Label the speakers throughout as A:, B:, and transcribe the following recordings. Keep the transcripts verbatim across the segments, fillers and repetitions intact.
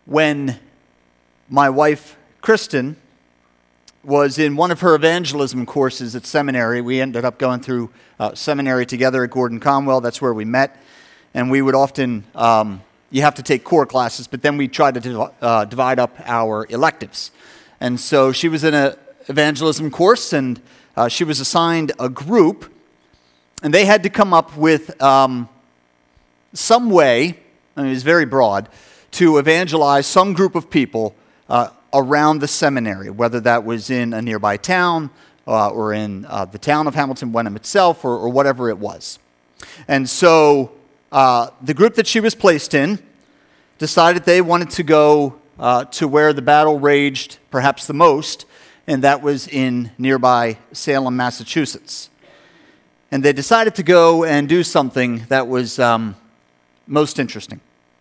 A: when my wife, Kristen, was in one of her evangelism courses at seminary. We ended up going through uh, seminary together at Gordon Conwell. That's where we met. And we would often, um, you have to take core classes, but then we tried to div- uh, divide up our electives. And so she was in an evangelism course, and uh, she was assigned a group, and they had to come up with um, some way, I mean, it was very broad, to evangelize some group of people uh, around the seminary, whether that was in a nearby town uh, or in uh, the town of Hamilton Wenham itself or, or whatever it was. And so uh, the group that she was placed in decided they wanted to go uh, to where the battle raged perhaps the most, and that was in nearby Salem, Massachusetts. And they decided to go and do something that was um, most interesting.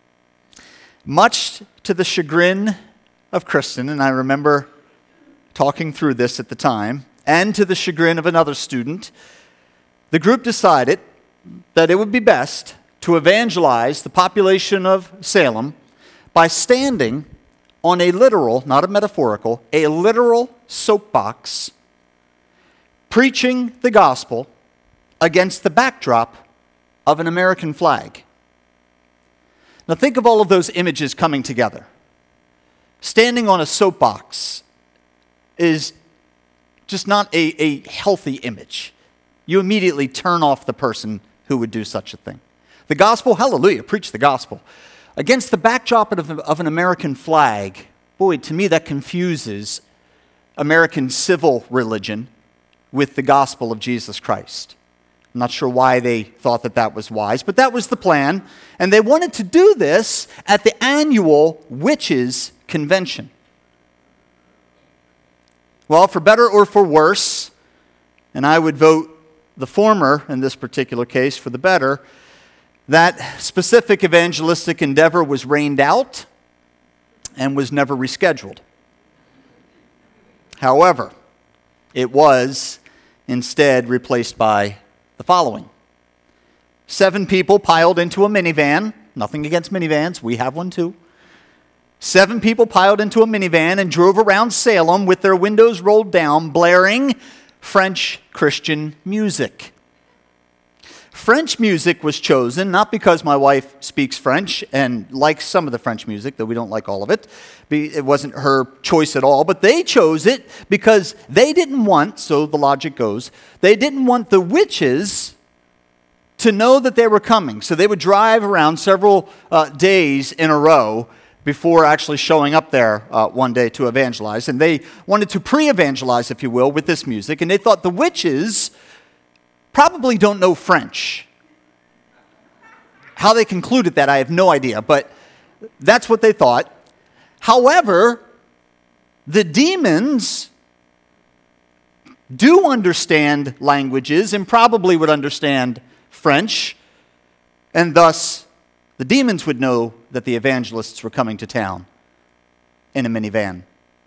A: Much to the chagrin of Kristen, and I remember talking through this at the time, and to the chagrin of another student, the group decided that it would be best to evangelize the population of Salem by standing on a literal, not a metaphorical, a literal soapbox, preaching the gospel against the backdrop of an American flag. Now think of all of those images coming together. Standing on a soapbox is just not a, a healthy image. You immediately turn off the person who would do such a thing. The gospel, hallelujah, preach the gospel. Against the backdrop of, of an American flag, boy, to me that confuses American civil religion with the gospel of Jesus Christ. I'm not sure why they thought that that was wise, but that was the plan. And they wanted to do this at the annual Witches' Convention. Well, for better or for worse, and I would vote the former in this particular case for the better, that specific evangelistic endeavor was rained out and was never rescheduled. However, it was instead replaced by the following. Seven people piled into a minivan. Nothing against minivans. We have one too. Seven people piled into a minivan and drove around Salem with their windows rolled down, blaring French Christian music. French music was chosen not because my wife speaks French and likes some of the French music, though we don't like all of it. It wasn't her choice at all, but they chose it because they didn't want, so the logic goes, they didn't want the witches to know that they were coming. So they would drive around several uh, days in a row before actually showing up there uh, one day to evangelize. And they wanted to pre-evangelize, if you will, with this music. And they thought the witches probably don't know French. How they concluded that, I have no idea, but that's what they thought. However, the demons do understand languages and probably would understand French, and thus the demons would know that the evangelists were coming to town in a minivan.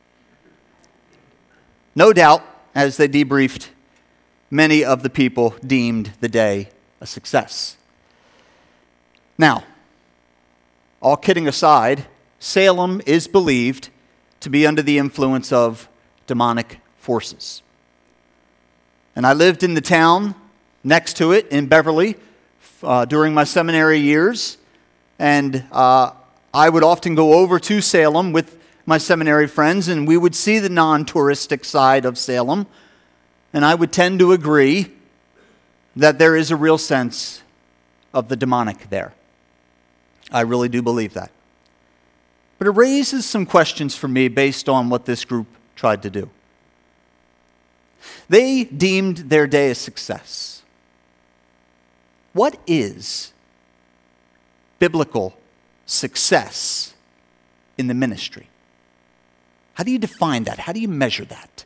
A: No doubt, as they debriefed, many of the people deemed the day a success. Now, all kidding aside, Salem is believed to be under the influence of demonic forces. And I lived in the town next to it in Beverly uh, during my seminary years, and uh, I would often go over to Salem with my seminary friends, and we would see the non-touristic side of Salem, and I would tend to agree that there is a real sense of the demonic there. I really do believe that. But it raises some questions for me based on what this group tried to do. They deemed their day a success. What is biblical success in the ministry? How do you define that? How do you measure that?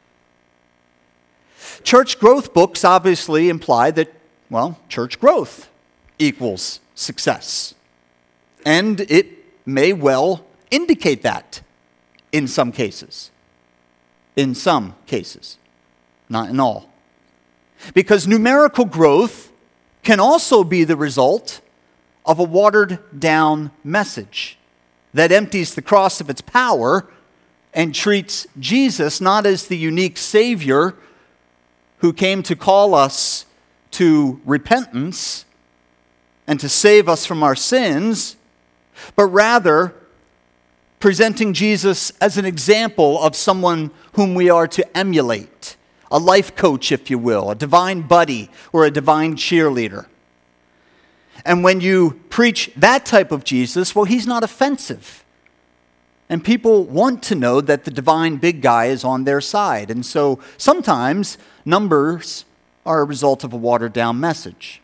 A: Church growth books obviously imply that, well, church growth equals success. And it may well indicate that in some cases. In some cases, not in all. Because numerical growth can also be the result of a watered-down message. that empties the cross of its power and treats Jesus not as the unique Savior who came to call us to repentance and to save us from our sins, but rather presenting Jesus as an example of someone whom we are to emulate, a life coach, if you will, a divine buddy or a divine cheerleader. And when you preach that type of Jesus, well, he's not offensive. And people want to know that the divine big guy is on their side. And so sometimes numbers are a result of a watered-down message.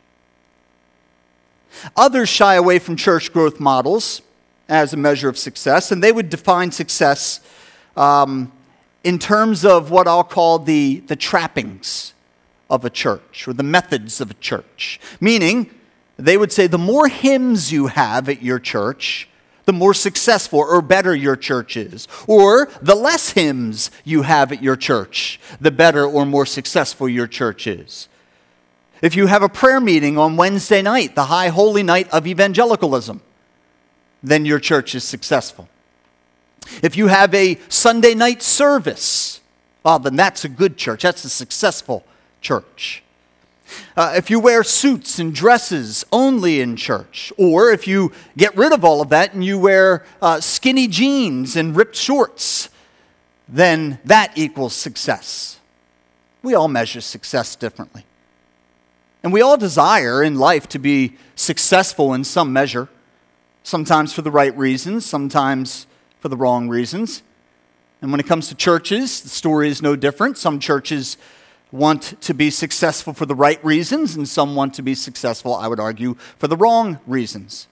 A: Others shy away from church growth models as a measure of success, and they would define success um, in terms of what I'll call the, the trappings of a church or the methods of a church. Meaning, they would say the more hymns you have at your church, the more successful or better your church is. Or the less hymns you have at your church, the better or more successful your church is. If you have a prayer meeting on Wednesday night, the high holy night of evangelicalism, then your church is successful. If you have a Sunday night service, well, then that's a good church. That's a successful church. Uh, if you wear suits and dresses only in church, or if you get rid of all of that and you wear uh, skinny jeans and ripped shorts, then that equals success. We all measure success differently. And we all desire in life to be successful in some measure, sometimes for the right reasons, sometimes for the wrong reasons. And when it comes to churches, the story is no different. Some churches want to be successful for the right reasons, and some want to be successful, I would argue, for the wrong reasons.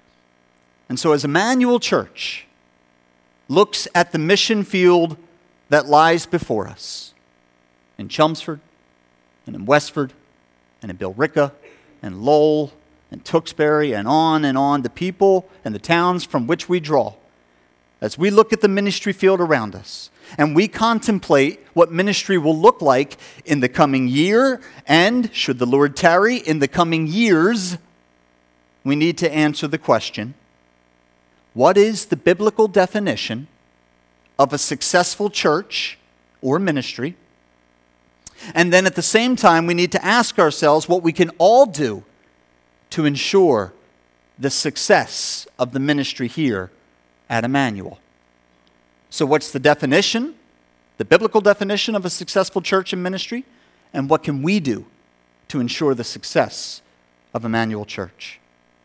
A: And so as Emmanuel Church looks at the mission field that lies before us, in Chelmsford, and in Westford, and in Billerica, and Lowell, and Tewksbury, and on and on, the people and the towns from which we draw, as we look at the ministry field around us, and we contemplate what ministry will look like in the coming year, and, should the Lord tarry, in the coming years, we need to answer the question, what is the biblical definition of a successful church or ministry? And then at the same time, we need to ask ourselves what we can all do to ensure the success of the ministry here at Emmanuel. So what's the definition, the biblical definition of a successful church and ministry? And what can we do to ensure the success of Emmanuel Church?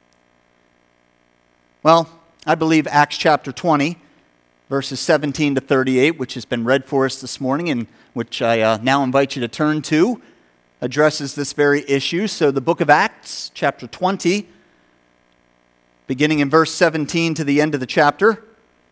A: Well, I believe Acts chapter twenty, verses seventeen to thirty-eight, which has been read for us this morning and which I uh, now invite you to turn to, addresses this very issue. So the book of Acts, chapter twenty, beginning in verse seventeen to the end of the chapter,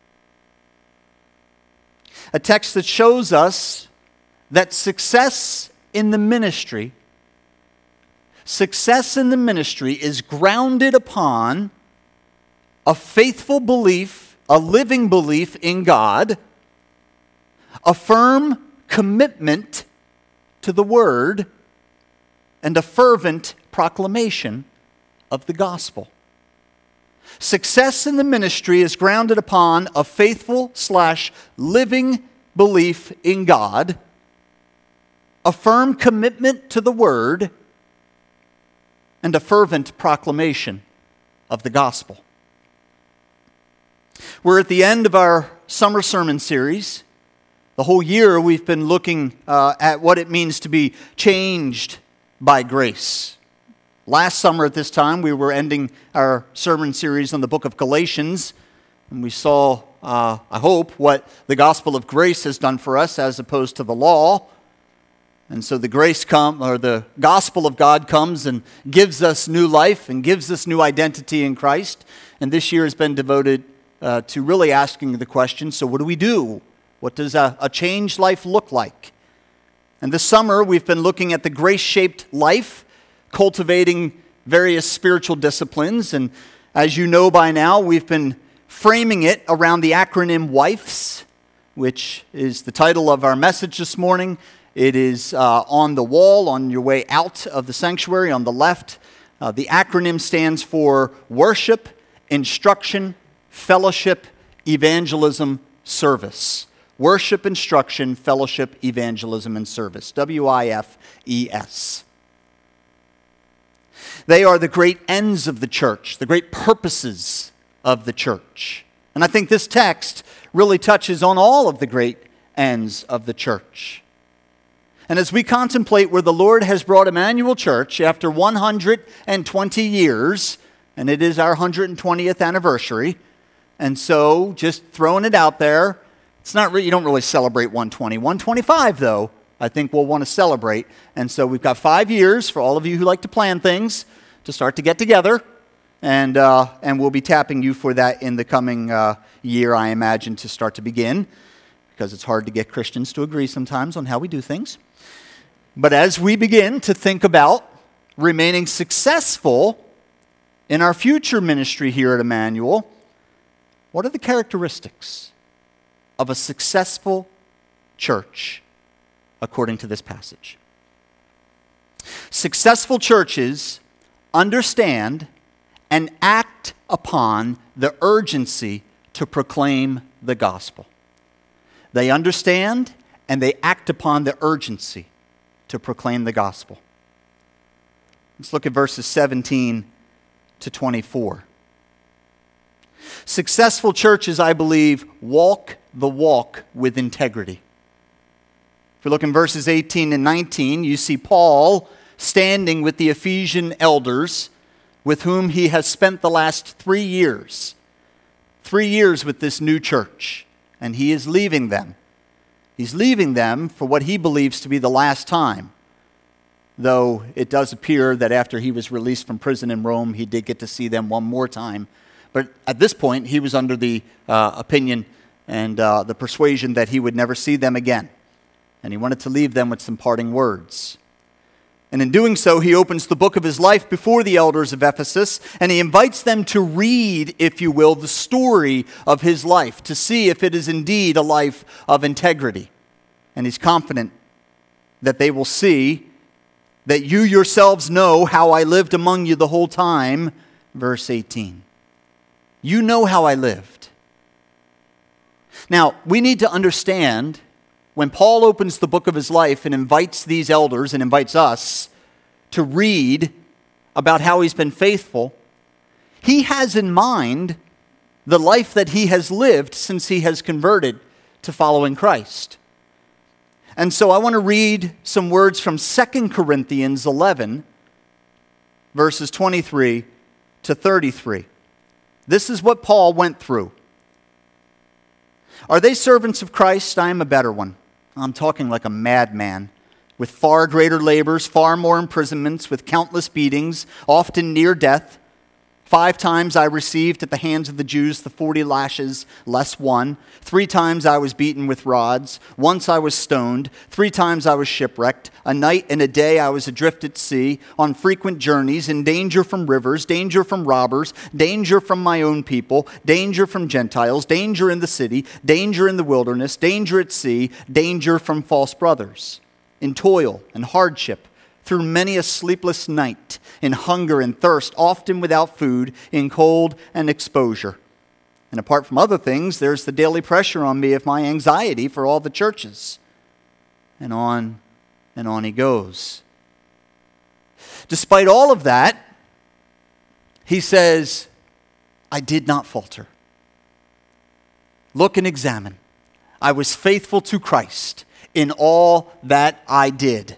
A: a text that shows us that success in the ministry, success in the ministry is grounded upon a faithful belief, a living belief in God, a firm commitment to the Word, and a fervent proclamation of the gospel. Success in the ministry is grounded upon a faithful slash living belief in God, a firm commitment to the Word, and a fervent proclamation of the gospel. We're at the end of our summer sermon series. The whole year we've been looking uh, at what it means to be changed by grace. Last summer at this time, we were ending our sermon series on the book of Galatians, and we saw, uh, I hope, what the gospel of grace has done for us as opposed to the law. And so the grace come, or the gospel of God comes and gives us new life and gives us new identity in Christ. And this year has been devoted uh, to really asking the question, so what do we do? What does a, a changed life look like? And this summer, we've been looking at the grace-shaped life, cultivating various spiritual disciplines. And as you know by now, we've been framing it around the acronym WIFES, which is the title of our message this morning. It is uh, on the wall on your way out of the sanctuary on the left. Uh, the acronym stands for worship, instruction, fellowship, evangelism, service. Worship, instruction, fellowship, evangelism, and service. W I F E S. They are the great ends of the church, the great purposes of the church. And I think this text really touches on all of the great ends of the church. And as we contemplate where the Lord has brought Emmanuel Church after one hundred twenty years, and it is our one hundred twentieth anniversary, and so just throwing it out there, it's not re- you don't really celebrate one twenty. one twenty-five, though, I think we'll want to celebrate. And so we've got five years for all of you who like to plan things to start to get together. And uh, and we'll be tapping you for that in the coming uh, year, I imagine, to start to begin. Because it's hard to get Christians to agree sometimes on how we do things. But as we begin to think about remaining successful in our future ministry here at Emmanuel, what are the characteristics of a successful church according to this passage? Successful churches understand and act upon the urgency to proclaim the gospel. They understand and they act upon the urgency to proclaim the gospel. Let's look at verses seventeen to twenty-four. Successful churches, I believe, walk the walk with integrity. If we look in verses eighteen and nineteen, you see Paul standing with the Ephesian elders with whom he has spent the last three years. Three years with this new church. And he is leaving them. He's leaving them for what he believes to be the last time. Though it does appear that after he was released from prison in Rome, he did get to see them one more time. But at this point, he was under the uh, opinion and uh, the persuasion that he would never see them again. And he wanted to leave them with some parting words. And in doing so, he opens the book of his life before the elders of Ephesus, and he invites them to read, if you will, the story of his life, to see if it is indeed a life of integrity. And he's confident that they will see that you yourselves know how I lived among you the whole time. Verse eighteen. You know how I lived. Now, we need to understand, when Paul opens the book of his life and invites these elders and invites us to read about how he's been faithful, he has in mind the life that he has lived since he has converted to following Christ. And so I want to read some words from Second Corinthians eleven, verses twenty-three to thirty-three. This is what Paul went through. Are they servants of Christ? I am a better one. I'm talking like a madman, with far greater labors, far more imprisonments, with countless beatings, often near death. Five times I received at the hands of the Jews the forty lashes less one. Three times I was beaten with rods. Once I was stoned. Three times I was shipwrecked. A night and a day I was adrift at sea, on frequent journeys, in danger from rivers, danger from robbers, danger from my own people, danger from Gentiles, danger in the city, danger in the wilderness, danger at sea, danger from false brothers. In toil and hardship, through many a sleepless night, in hunger and thirst, often without food, in cold and exposure. And apart from other things, there's the daily pressure on me of my anxiety for all the churches. And on and on he goes. Despite all of that, he says, I did not falter. Look and examine. I was faithful to Christ in all that I did.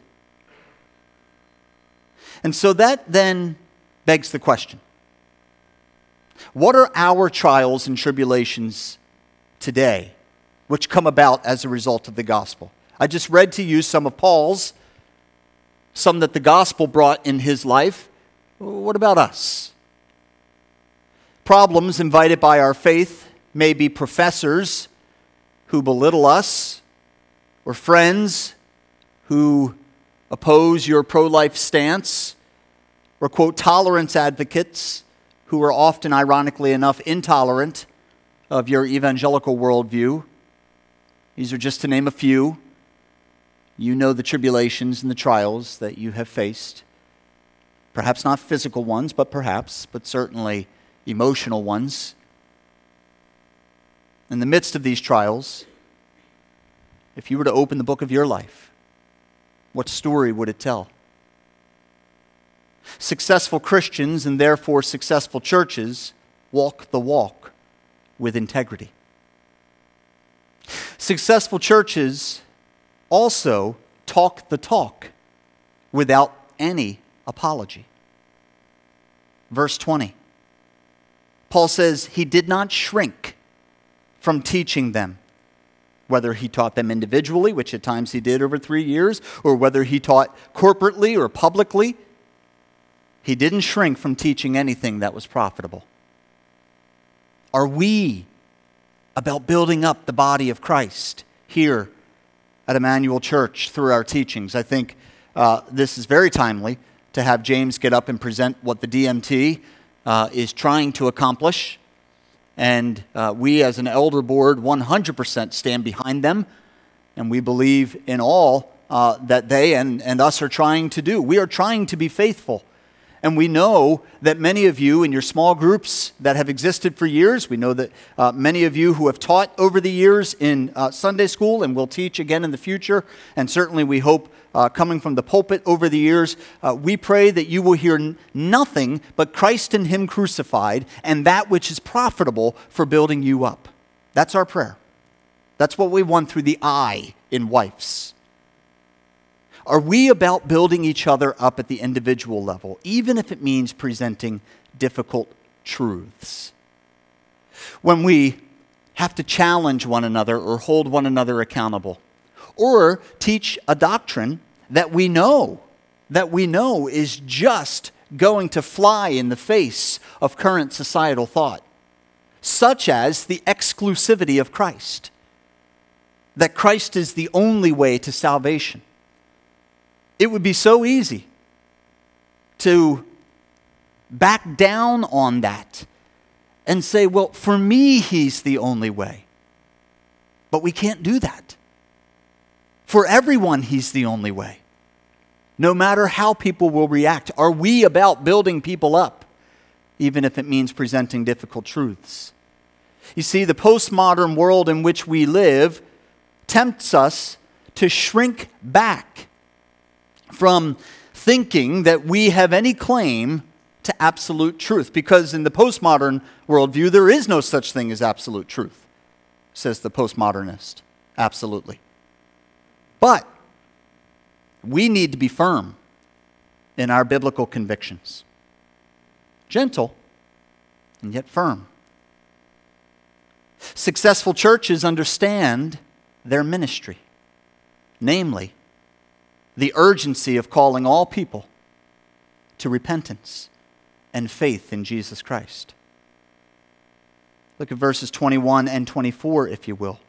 A: And so that then begs the question. What are our trials and tribulations today, which come about as a result of the gospel? I just read to you some of Paul's, some that the gospel brought in his life. What about us? Problems invited by our faith may be professors who belittle us, or friends who oppose your pro-life stance, or quote, tolerance advocates who are often, ironically enough, intolerant of your evangelical worldview. These are just to name a few. You know the tribulations and the trials that you have faced. Perhaps not physical ones, but perhaps, but certainly emotional ones. in the midst of these trials, if you were to open the book of your life, what story would it tell? Successful Christians, and therefore successful churches, walk the walk with integrity. Successful churches also talk the talk without any apology. Verse twenty. Paul says he did not shrink from teaching them, whether he taught them individually, which at times he did over three years, or whether he taught corporately or publicly. He didn't shrink from teaching anything that was profitable. Are we about building up the body of Christ here at Emmanuel Church through our teachings? I think uh, this is very timely to have James get up and present what the D M T uh, is trying to accomplish. And uh, we as an elder board one hundred percent stand behind them. And we believe in all uh, that they and, and us are trying to do. We are trying to be faithful. And we know that many of you in your small groups that have existed for years, we know that uh, many of you who have taught over the years in uh, Sunday school and will teach again in the future, and certainly we hope uh, coming from the pulpit over the years, uh, we pray that you will hear n- nothing but Christ and Him crucified and that which is profitable for building you up. That's our prayer. That's what we want through the I in wives. Are we about building each other up at the individual level, even if it means presenting difficult truths? When we have to challenge one another or hold one another accountable, or teach a doctrine that we know, that we know is just going to fly in the face of current societal thought, such as the exclusivity of Christ, that Christ is the only way to salvation. It would be so easy to back down on that and say, well, for me, He's the only way. But we can't do that. For everyone, He's the only way. No matter how people will react, are we about building people up, even if it means presenting difficult truths? You see, the postmodern world in which we live tempts us to shrink back from thinking that we have any claim to absolute truth. Because in the postmodern worldview, there is no such thing as absolute truth, says the postmodernist. Absolutely. But we need to be firm in our biblical convictions. Gentle and yet firm. Successful churches understand their ministry, namely, the urgency of calling all people to repentance and faith in Jesus Christ. Look at verses twenty-one and twenty-four, if you will.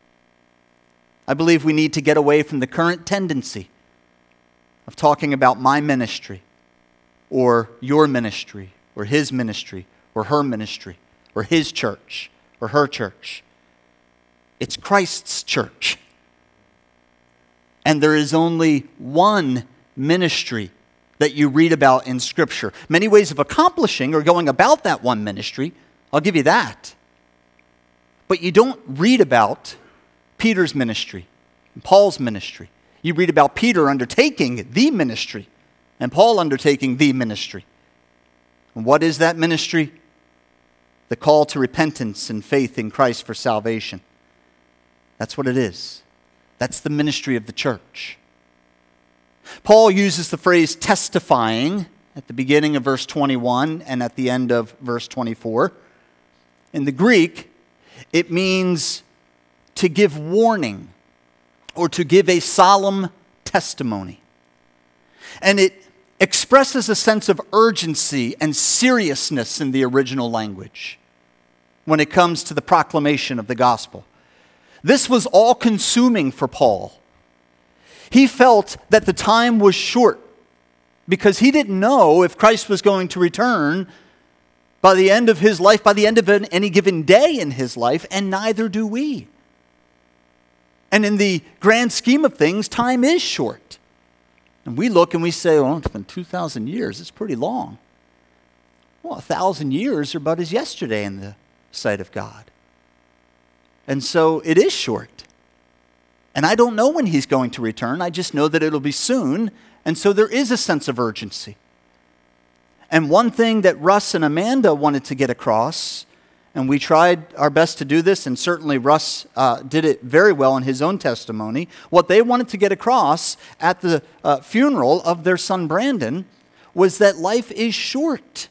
A: I believe we need to get away from the current tendency of talking about my ministry, or your ministry, or his ministry, or her ministry, or his church, or her church. It's Christ's church. And there is only one ministry that you read about in Scripture. Many ways of accomplishing or going about that one ministry, I'll give you that. But you don't read about Peter's ministry and Paul's ministry. You read about Peter undertaking the ministry and Paul undertaking the ministry. And what is that ministry? The call to repentance and faith in Christ for salvation. That's what it is. That's the ministry of the church. Paul uses the phrase testifying at the beginning of verse twenty-one and at the end of verse twenty-four. In the Greek, it means to give warning or to give a solemn testimony. And it expresses a sense of urgency and seriousness in the original language when it comes to the proclamation of the gospel. This was all-consuming for Paul. He felt that the time was short because he didn't know if Christ was going to return by the end of his life, by the end of any given day in his life, and neither do we. And in the grand scheme of things, time is short. And we look and we say, well, it's been two thousand years. It's pretty long. Well, a thousand years are but as yesterday in the sight of God. And so it is short. And I don't know when he's going to return. I just know that it'll be soon. And so there is a sense of urgency. And one thing that Russ and Amanda wanted to get across, and we tried our best to do this, and certainly Russ uh, did it very well in his own testimony, what they wanted to get across at the uh, funeral of their son Brandon was that life is short.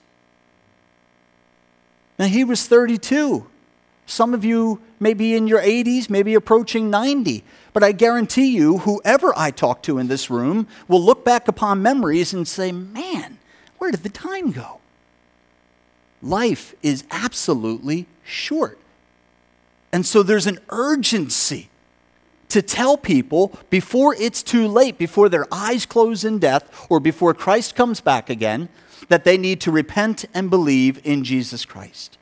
A: Now, he was thirty-two. Some of you may be in your eighties, maybe approaching ninety. But I guarantee you, whoever I talk to in this room will look back upon memories and say, man, where did the time go? Life is absolutely short. And so there's an urgency to tell people before it's too late, before their eyes close in death, or before Christ comes back again, that they need to repent and believe in Jesus Christ.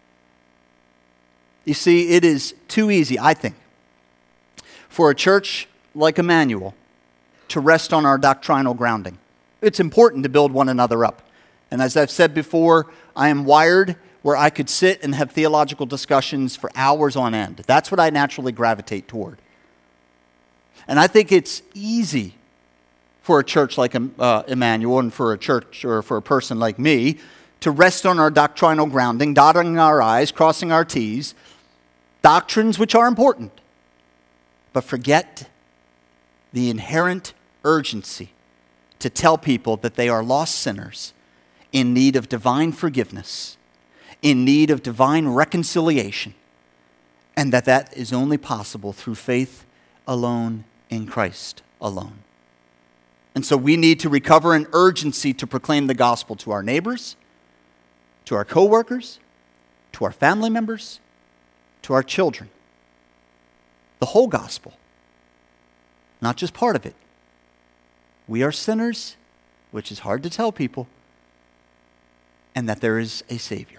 A: You see, it is too easy, I think, for a church like Emmanuel to rest on our doctrinal grounding. It's important to build one another up. And as I've said before, I am wired where I could sit and have theological discussions for hours on end. That's what I naturally gravitate toward. And I think it's easy for a church like uh, Emmanuel and for a church or for a person like me to rest on our doctrinal grounding, dotting our I's, crossing our T's, doctrines which are important, but forget the inherent urgency to tell people that they are lost sinners in need of divine forgiveness, in need of divine reconciliation, and that that is only possible through faith alone in Christ alone. And so we need to recover an urgency to proclaim the gospel to our neighbors, to our coworkers, to our family members, to our children. The whole gospel, not just part of it. We are sinners, which is hard to tell people, and that there is a Savior.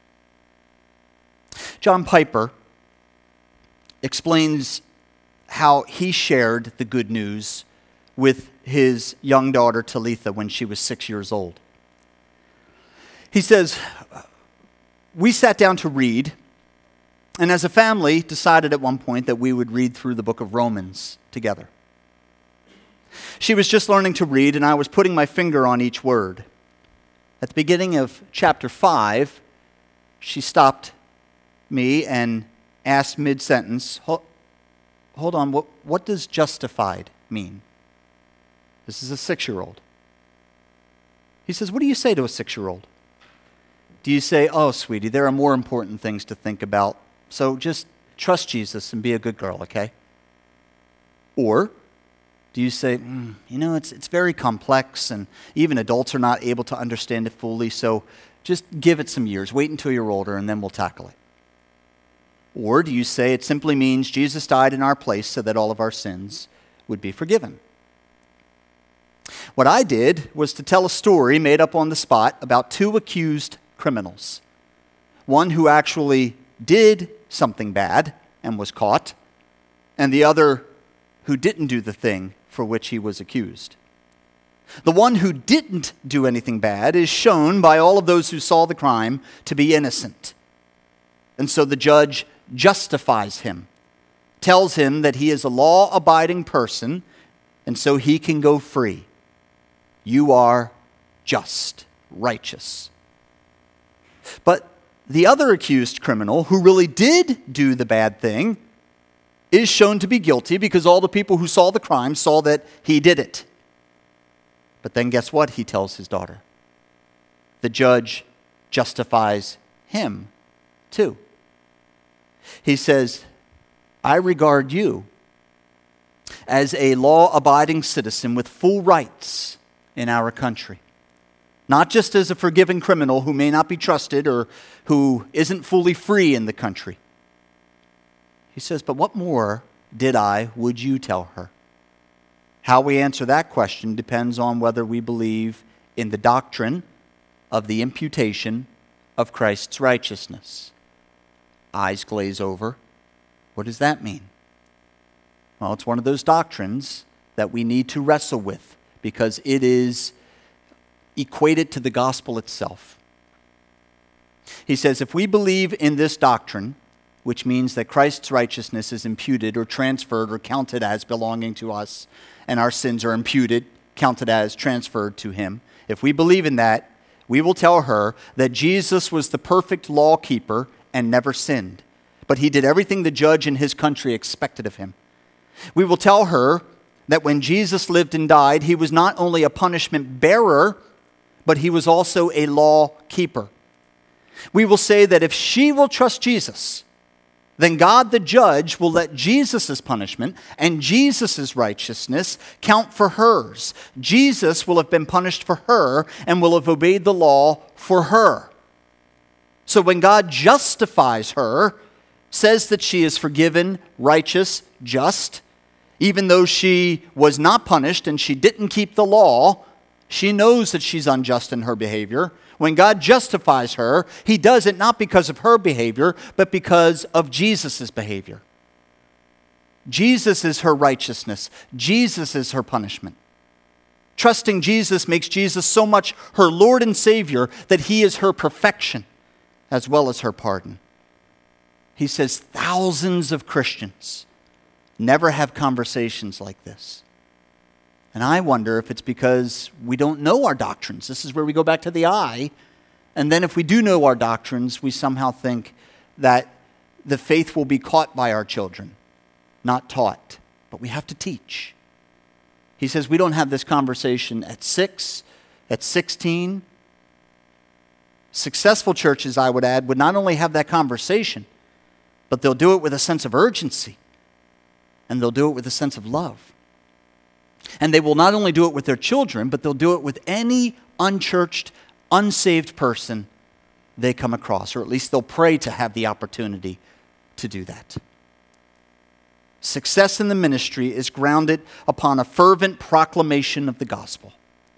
A: John Piper explains how he shared the good news with his young daughter Talitha when she was six years old. He says, we sat down to read, and as a family decided at one point that we would read through the book of Romans together. She was just learning to read, and I was putting my finger on each word. At the beginning of chapter five, she stopped me and asked mid-sentence, hold, hold on, what, what does justified mean? This is a six-year-old. He says, what do you say to a six-year-old? Do you say, oh, sweetie, there are more important things to think about, so just trust Jesus and be a good girl, okay? Or do you say, mm, you know, it's it's very complex, and even adults are not able to understand it fully, so just give it some years. Wait until you're older, and then we'll tackle it. Or do you say it simply means Jesus died in our place so that all of our sins would be forgiven? What I did was to tell a story made up on the spot about two accused criminals. One who actually did something bad and was caught, and the other who didn't do the thing for which he was accused. The one who didn't do anything bad is shown by all of those who saw the crime to be innocent. And so the judge justifies him, tells him that he is a law-abiding person, and so he can go free. You are just, righteous. But the other accused criminal, who really did do the bad thing, is shown to be guilty because all the people who saw the crime saw that he did it. But then guess what he tells his daughter? The judge justifies him too. He says, I regard you as a law-abiding citizen with full rights in our country. Not just as a forgiven criminal who may not be trusted or who isn't fully free in the country. He says, but what more did I, would you tell her? How we answer that question depends on whether we believe in the doctrine of the imputation of Christ's righteousness. Eyes glaze over. What does that mean? Well, it's one of those doctrines that we need to wrestle with because it is equated to the gospel itself. He says, if we believe in this doctrine, which means that Christ's righteousness is imputed or transferred or counted as belonging to us, and our sins are imputed, counted as transferred to him. If we believe in that, we will tell her that Jesus was the perfect law keeper and never sinned, but he did everything the judge in his country expected of him. We will tell her that when Jesus lived and died, he was not only a punishment bearer, but he was also a law keeper. We will say that if she will trust Jesus, then God the judge will let Jesus' punishment and Jesus' righteousness count for hers. Jesus will have been punished for her and will have obeyed the law for her. So when God justifies her, says that she is forgiven, righteous, just, even though she was not punished and she didn't keep the law, she knows that she's unjust in her behavior. When God justifies her, he does it not because of her behavior, but because of Jesus' behavior. Jesus is her righteousness. Jesus is her punishment. Trusting Jesus makes Jesus so much her Lord and Savior that he is her perfection as well as her pardon. He says thousands of Christians never have conversations like this. And I wonder if it's because we don't know our doctrines. This is where we go back to the I. And then if we do know our doctrines, we somehow think that the faith will be caught by our children, not taught. But we have to teach. He says we don't have this conversation at six, at sixteen. Successful churches, I would add, would not only have that conversation, but they'll do it with a sense of urgency. And they'll do it with a sense of love. And they will not only do it with their children, but they'll do it with any unchurched, unsaved person they come across, or at least they'll pray to have the opportunity to do that. Success in the ministry is grounded upon a fervent proclamation of the gospel.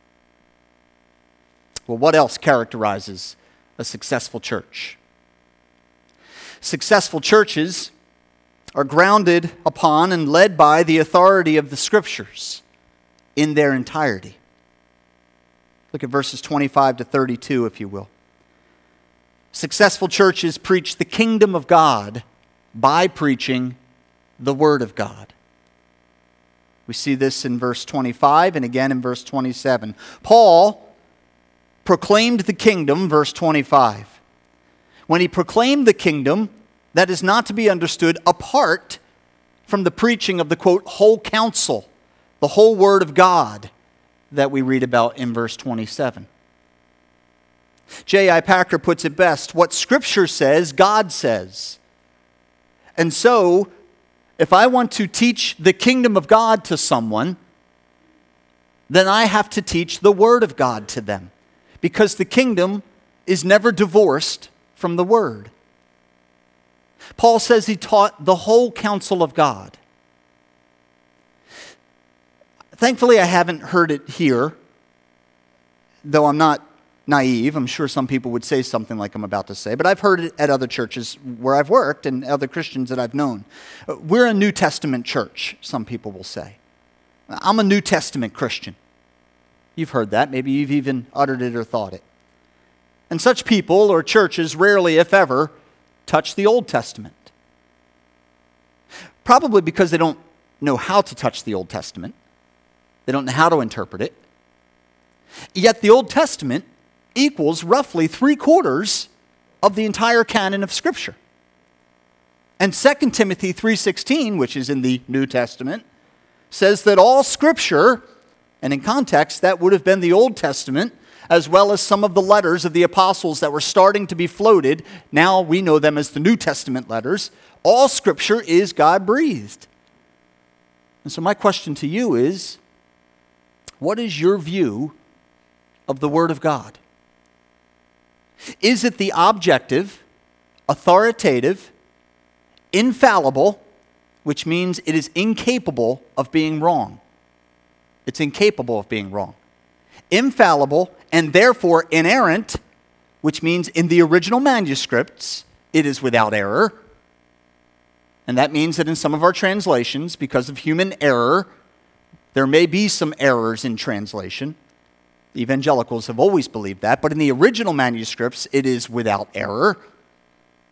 A: Well, what else characterizes a successful church? Successful churches are grounded upon and led by the authority of the Scriptures in their entirety. Look at verses twenty-five to thirty-two, if you will. Successful churches preach the kingdom of God by preaching the Word of God. We see this in verse twenty-five and again in verse twenty-seven. Paul proclaimed the kingdom, verse twenty-five. When he proclaimed the kingdom, that is not to be understood apart from the preaching of the, quote, whole counsel, the whole Word of God that we read about in verse twenty-seven. J I Packer puts it best, what Scripture says, God says. And so, if I want to teach the kingdom of God to someone, then I have to teach the Word of God to them. Because the kingdom is never divorced from the Word. Paul says he taught the whole counsel of God. Thankfully, I haven't heard it here, though I'm not naive. I'm sure some people would say something like I'm about to say, but I've heard it at other churches where I've worked and other Christians that I've known. We're a New Testament church, some people will say. I'm a New Testament Christian. You've heard that. Maybe you've even uttered it or thought it. And such people or churches rarely, if ever, touch the Old Testament. Probably because they don't know how to touch the Old Testament. They don't know how to interpret it. Yet the Old Testament equals roughly three quarters of the entire canon of Scripture. And Second Timothy three sixteen, which is in the New Testament, says that all Scripture, and in context that would have been the Old Testament, as well as some of the letters of the apostles that were starting to be floated. Now we know them as the New Testament letters. All Scripture is God-breathed. And so my question to you is, what is your view of the Word of God? Is it the objective, authoritative, infallible, which means it is incapable of being wrong? It's incapable of being wrong. Infallible and therefore inerrant, which means in the original manuscripts, it is without error. And that means that in some of our translations, because of human error, there may be some errors in translation. The evangelicals have always believed that, but in the original manuscripts, it is without error.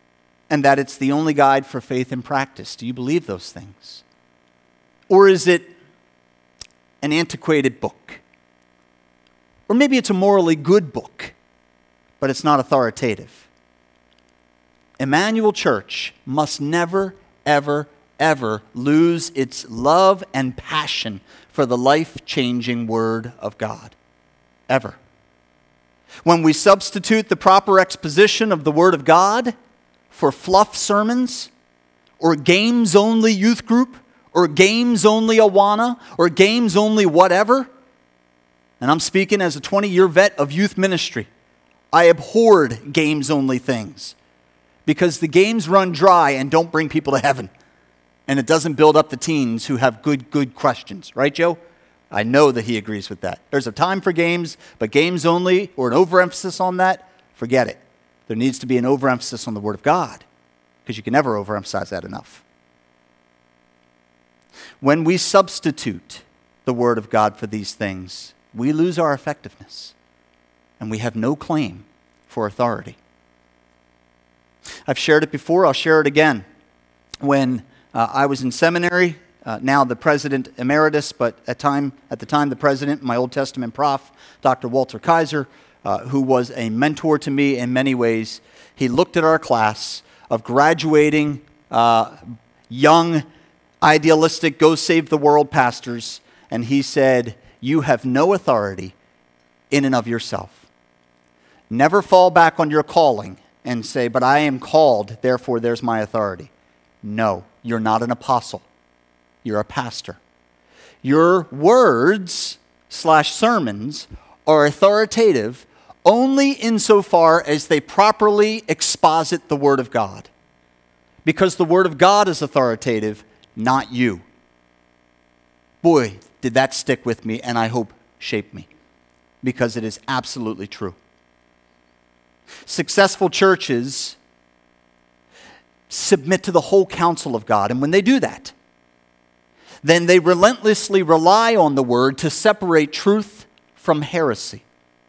A: and that it's the only guide for faith and practice. Do you believe those things? Or is it an antiquated book? Or maybe it's a morally good book, but it's not authoritative. Emmanuel Church must never, ever, ever lose its love and passion for the life-changing Word of God. Ever. When we substitute the proper exposition of the Word of God for fluff sermons, or games-only youth group, or games-only Awana, or games-only whatever, and I'm speaking as a twenty-year vet of youth ministry, I abhorred games-only things because the games run dry and don't bring people to heaven, and it doesn't build up the teens who have good, good questions. Right, Joe? I know that he agrees with that. There's a time for games, but games only, or an overemphasis on that, forget it. There needs to be an overemphasis on the Word of God, because you can never overemphasize that enough. When we substitute the Word of God for these things, we lose our effectiveness, and we have no claim for authority. I've shared it before, I'll share it again. When uh, I was in seminary, uh, now the president emeritus, but at time at the time the president, my Old Testament prof, Doctor Walter Kaiser, uh, who was a mentor to me in many ways, he looked at our class of graduating uh, young, idealistic, go save the world pastors, and he said, "You have no authority in and of yourself. Never fall back on your calling and say, 'But I am called, therefore there's my authority.' No, you're not an apostle. You're a pastor. Your words slash sermons are authoritative only insofar as they properly exposit the Word of God. Because the Word of God is authoritative, not you." Boy, did that stick with me, and I hope shape me, because it is absolutely true. Successful churches submit to the whole counsel of God, and when they do that, then they relentlessly rely on the Word to separate truth from heresy.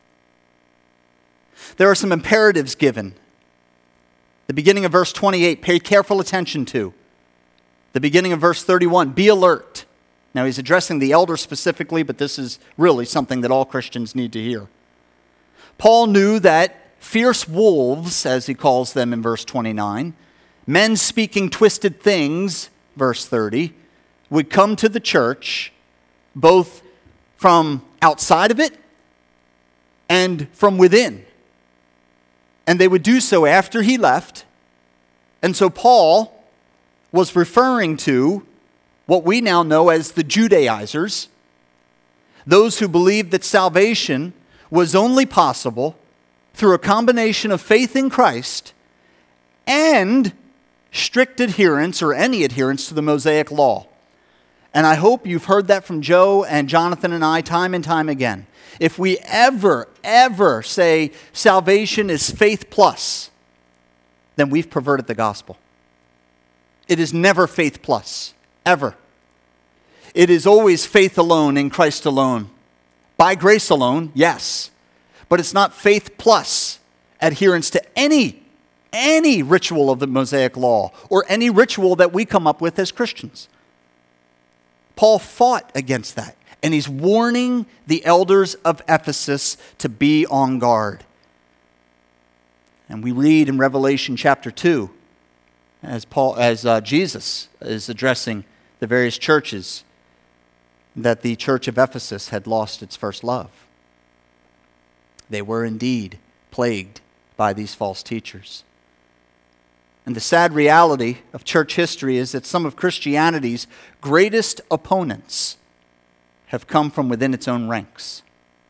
A: There are some imperatives given. The beginning of verse twenty-eight, pay careful attention to. The beginning of verse thirty-one, be alert. Now he's addressing the elder specifically, but this is really something that all Christians need to hear. Paul knew that fierce wolves, as he calls them in verse twenty-nine, men speaking twisted things, verse thirty, would come to the church both from outside of it and from within. And they would do so after he left. And so Paul was referring to what we now know as the Judaizers, those who believed that salvation was only possible through a combination of faith in Christ and strict adherence or any adherence to the Mosaic law. And I hope you've heard that from Joe and Jonathan and I time and time again. If we ever, ever say salvation is faith plus, then we've perverted the gospel. It is never faith plus, ever. It is always faith alone in Christ alone. By grace alone, yes. But it's not faith plus adherence to any, any ritual of the Mosaic law or any ritual that we come up with as Christians. Paul fought against that, and he's warning the elders of Ephesus to be on guard. And we read in Revelation chapter two, as Paul, as uh, Jesus is addressing the various churches, that the church of Ephesus had lost its first love. They were indeed plagued by these false teachers. And the sad reality of church history is that some of Christianity's greatest opponents have come from within its own ranks.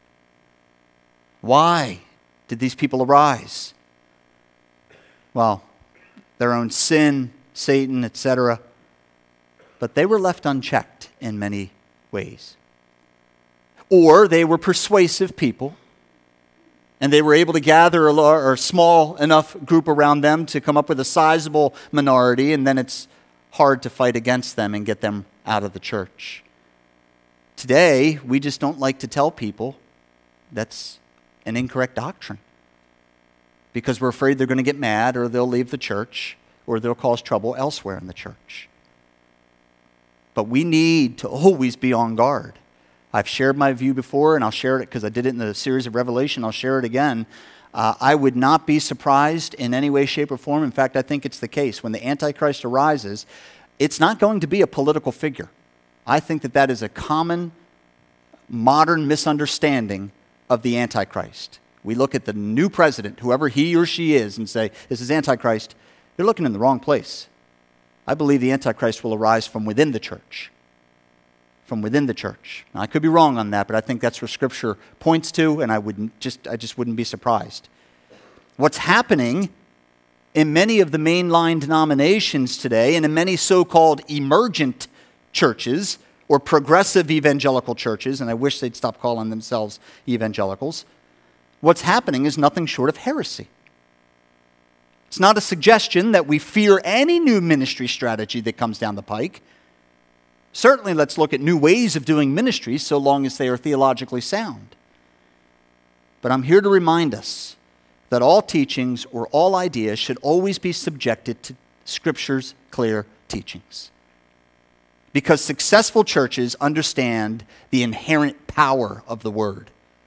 A: Why did these people arise? Well, their own sin, Satan, et cetera. But they were left unchecked in many ways. Or they were persuasive people, and they were able to gather a, or a small enough group around them to come up with a sizable minority, and then it's hard to fight against them and get them out of the church. Today, we just don't like to tell people that's an incorrect doctrine, because we're afraid they're going to get mad or they'll leave the church. or they'll cause trouble elsewhere in the church. But we need to always be on guard. I've shared my view before, and I'll share it because I did it in the series of Revelation. I'll share it again. Uh, I would not be surprised in any way, shape, or form. In fact, I think it's the case. When the Antichrist arises, it's not going to be a political figure. I think that that is a common modern misunderstanding of the Antichrist. We look at the new president, whoever he or she is, and say, this is Antichrist. You're looking in the wrong place. I believe the Antichrist will arise from within the church. From within the church. Now, I could be wrong on that, but I think that's where Scripture points to, and I wouldn't just I just wouldn't be surprised. What's happening in many of the mainline denominations today, and in many so-called emergent churches or progressive evangelical churches, and I wish they'd stop calling themselves evangelicals, what's happening is nothing short of heresy. It's not a suggestion that we fear any new ministry strategy that comes down the pike. Certainly, let's look at new ways of doing ministry so long as they are theologically sound. But I'm here to remind us that all teachings or all ideas should always be subjected to Scripture's clear teachings. Because successful churches understand the inherent power of the Word.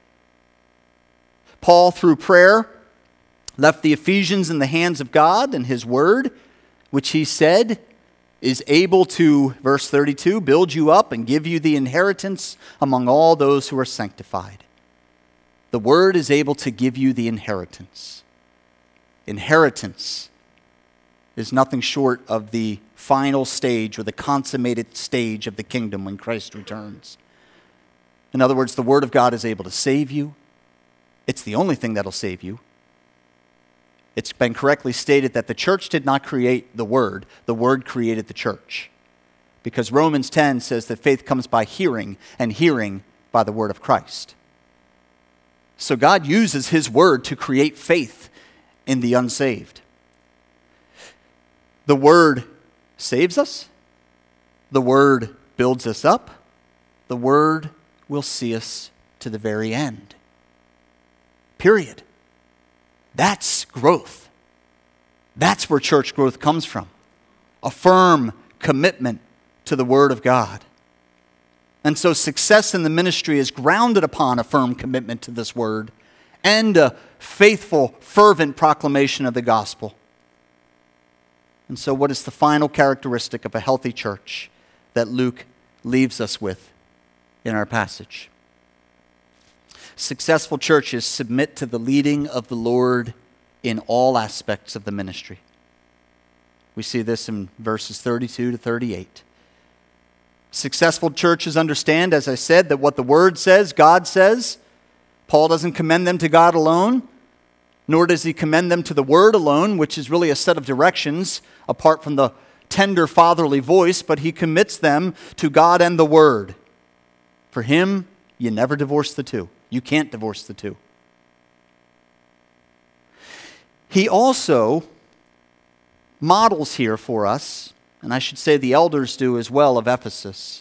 A: Paul, through prayer, left the Ephesians in the hands of God and His Word, which he said is able to, verse thirty-two, build you up and give you the inheritance among all those who are sanctified. The Word is able to give you the inheritance. Inheritance is nothing short of the final stage or the consummated stage of the kingdom when Christ returns. In other words, the Word of God is able to save you. It's the only thing that'll save you. It's been correctly stated that the church did not create the Word. The Word created the church. Because Romans ten says that faith comes by hearing, and hearing by the Word of Christ. So God uses His Word to create faith in the unsaved. The Word saves us. The Word builds us up. The Word will see us to the very end. Period. That's growth. That's where church growth comes from. A firm commitment to the Word of God. And so success in the ministry is grounded upon a firm commitment to this Word and a faithful, fervent proclamation of the gospel. And so what is the final characteristic of a healthy church that Luke leaves us with in our passage? Successful churches submit to the leading of the Lord in all aspects of the ministry. We see this in verses thirty-two to thirty-eight. Successful churches understand, as I said, that what the Word says, God says. Paul doesn't commend them to God alone, nor does he commend them to the Word alone, which is really a set of directions apart from the tender fatherly voice, but he commits them to God and the Word. For him, you never divorce the two. You can't divorce the two. He also models here for us, and I should say the elders do as well of Ephesus,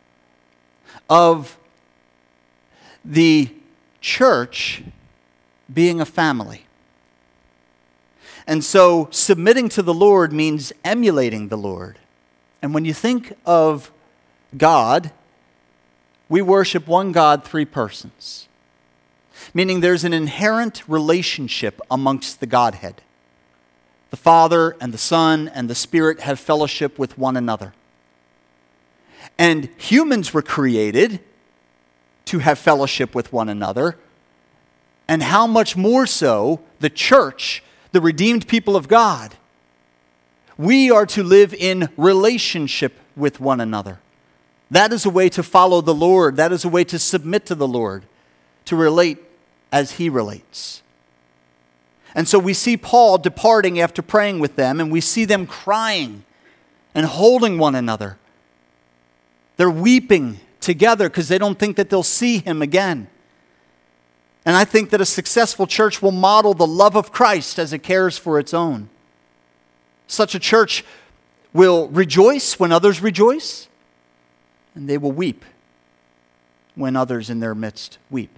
A: of the church being a family. And so submitting to the Lord means emulating the Lord. And when you think of God, we worship one God, three persons. Meaning there's an inherent relationship amongst the Godhead. The Father and the Son and the Spirit have fellowship with one another. And humans were created to have fellowship with one another. And how much more so the church, the redeemed people of God. We are to live in relationship with one another. That is a way to follow the Lord. That is a way to submit to the Lord, to relate as He relates. And so we see Paul departing after praying with them, and we see them crying and holding one another. They're weeping together because they don't think that they'll see him again. And I think that a successful church will model the love of Christ as it cares for its own. Such a church will rejoice when others rejoice, and they will weep when others in their midst weep.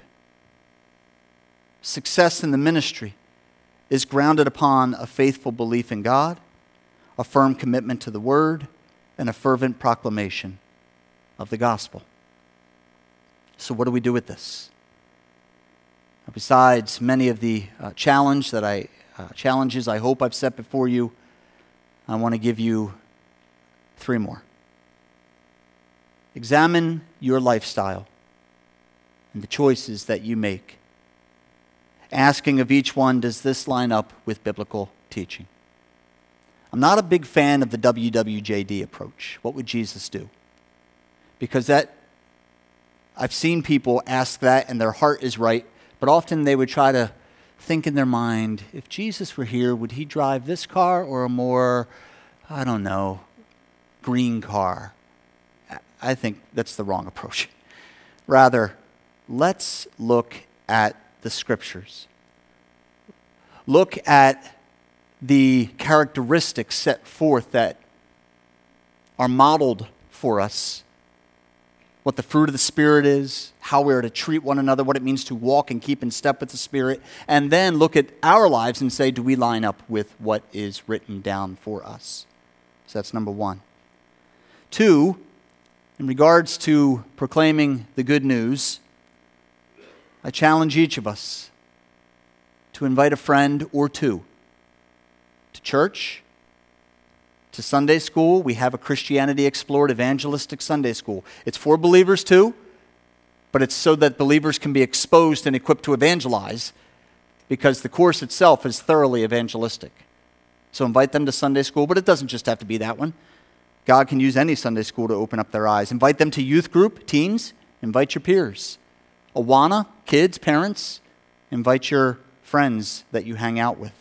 A: Success in the ministry is grounded upon a faithful belief in God, a firm commitment to the word, and a fervent proclamation of the gospel. So what do we do with this? Besides many of the uh, challenge that I, uh, challenges I hope I've set before you, I want to give you three more. Examine your lifestyle and the choices that you make, asking of each one, does this line up with biblical teaching? I'm not a big fan of the W W J D approach. What would Jesus do? Because that, I've seen people ask that and their heart is right, but often they would try to think in their mind, if Jesus were here, would he drive this car or a more, I don't know, green car? I think that's the wrong approach. Rather, let's look at the scriptures. Look at the characteristics set forth that are modeled for us, what the fruit of the Spirit is, how we are to treat one another, what it means to walk and keep in step with the Spirit, and then look at our lives and say, do we line up with what is written down for us? So that's number one. Two, in regards to proclaiming the good news, I challenge each of us to invite a friend or two to church, to Sunday school. We have a Christianity Explored evangelistic Sunday school. It's for believers too, but it's so that believers can be exposed and equipped to evangelize, because the course itself is thoroughly evangelistic. So invite them to Sunday school, but it doesn't just have to be that one. God can use any Sunday school to open up their eyes. Invite them to youth group, teens, invite your peers. Awana, kids, parents, invite your friends that you hang out with.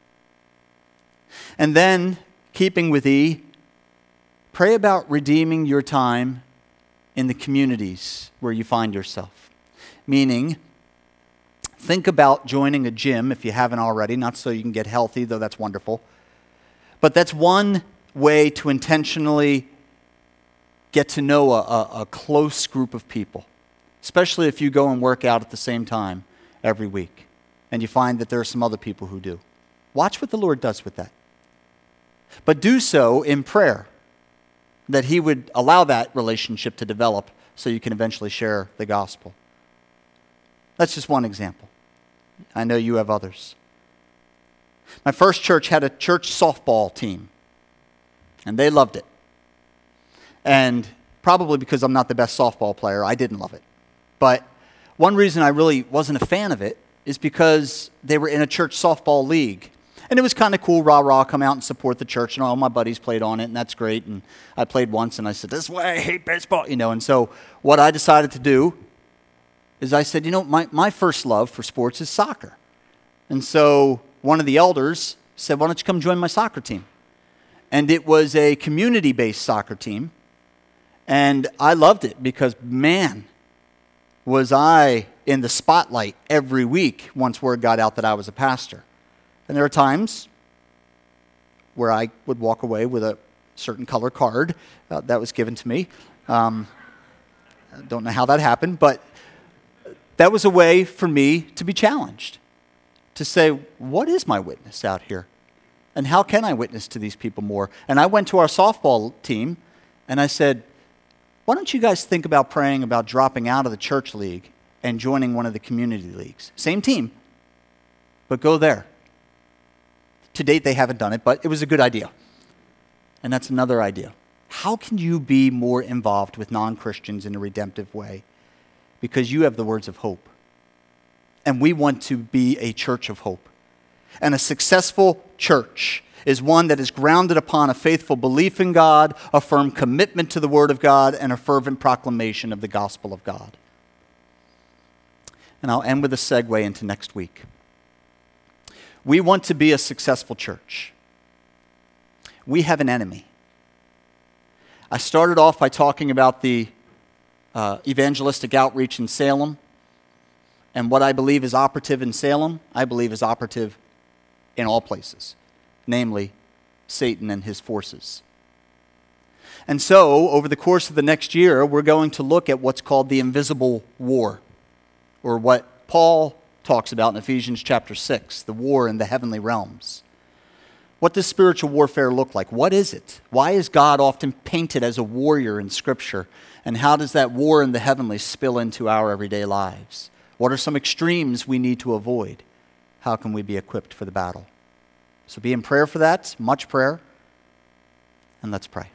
A: And then, keeping with E, pray about redeeming your time in the communities where you find yourself. Meaning, think about joining a gym if you haven't already, not so you can get healthy, though that's wonderful. But that's one way to intentionally get to know a, a, a close group of people, especially if you go and work out at the same time every week and you find that there are some other people who do. Watch what the Lord does with that. But do so in prayer, that he would allow that relationship to develop so you can eventually share the gospel. That's just one example. I know you have others. My first church had a church softball team, and they loved it. And probably because I'm not the best softball player, I didn't love it. But one reason I really wasn't a fan of it is because they were in a church softball league. And it was kind of cool, rah-rah, come out and support the church. And all my buddies played on it, and that's great. And I played once, and I said, this is why I hate baseball. You know, and so what I decided to do is I said, you know, my, my first love for sports is soccer. And so one of the elders said, why don't you come join my soccer team? And it was a community-based soccer team. And I loved it because, man, was I in the spotlight every week once word got out that I was a pastor. And there are times where I would walk away with a certain color card uh, that was given to me. Um, I don't know how that happened, but that was a way for me to be challenged, to say, what is my witness out here? And how can I witness to these people more? And I went to our softball team, and I said, why don't you guys think about praying about dropping out of the church league and joining one of the community leagues? Same team, but go there. To date, they haven't done it, but it was a good idea. And that's another idea. How can you be more involved with non-Christians in a redemptive way? Because you have the words of hope. And we want to be a church of hope. And a successful church is one that is grounded upon a faithful belief in God, a firm commitment to the Word of God, and a fervent proclamation of the gospel of God. And I'll end with a segue into next week. We want to be a successful church. We have an enemy. I started off by talking about the uh, evangelistic outreach in Salem. And what I believe is operative in Salem, I believe is operative in all places. Namely, Satan and his forces. And so, over the course of the next year, we're going to look at what's called the invisible war, or what Paul talks about in Ephesians chapter six, the war in the heavenly realms. What does spiritual warfare look like? What is it? Why is God often painted as a warrior in Scripture? And how does that war in the heavenlies spill into our everyday lives? What are some extremes we need to avoid? How can we be equipped for the battle? So be in prayer for that, much prayer, and let's pray.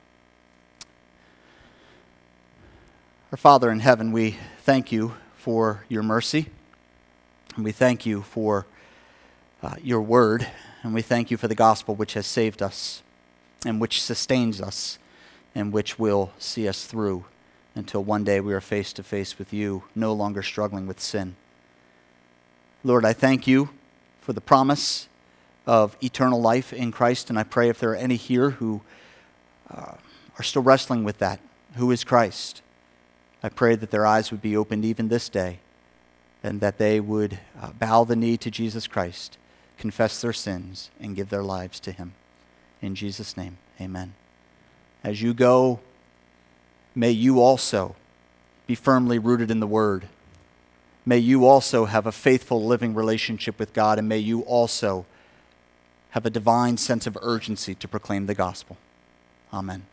A: Our Father in heaven, we thank you for your mercy, and we thank you for uh, your word, and we thank you for the gospel which has saved us, and which sustains us, and which will see us through until one day we are face to face with you, no longer struggling with sin. Lord, I thank you for the promise of eternal life in Christ, and I pray if there are any here who uh, are still wrestling with that, who is Christ, I pray that their eyes would be opened even this day, and that they would uh, bow the knee to Jesus Christ, confess their sins, and give their lives to him. In Jesus' name, amen. As you go, may you also be firmly rooted in the Word. May you also have a faithful living relationship with God, and may you also have a divine sense of urgency to proclaim the gospel. Amen.